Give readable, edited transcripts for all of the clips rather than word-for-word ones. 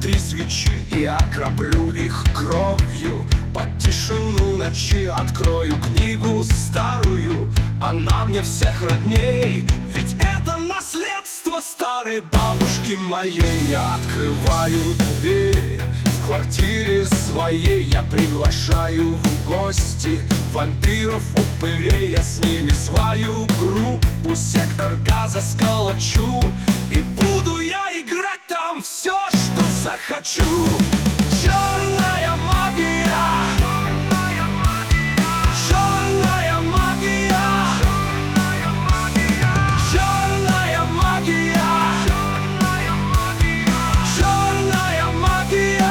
3 свечи и окроплю их кровью. Под тишину ночи открою книгу старую, она мне всех родней, ведь это наследство старой бабушки моей. Я открываю дверь в квартире своей, я приглашаю в гости вампиров, упырей. Я с ними свою группу сектор газа сколочу, и буду я играть там все, что захочу. Черная магия, черная магия, черная магия, черная магия.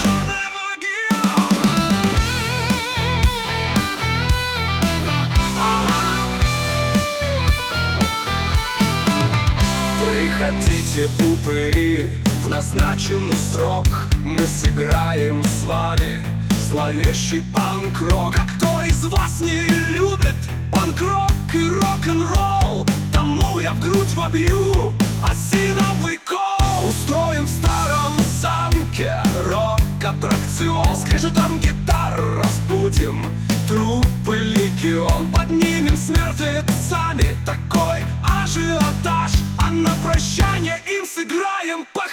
Приходите, упыри, в назначенный срок мы сыграем с вами зловещий панк-рок. А кто из вас не любит панк-рок и рок-н-ролл, тому я в грудь вобью осиновый кол. Устроим в старом замке рок-аттракцион, скрежетом гитар разбудим трупы легион. Поднимем с мертвецами такой ажиотаж, а на прощание им сыграем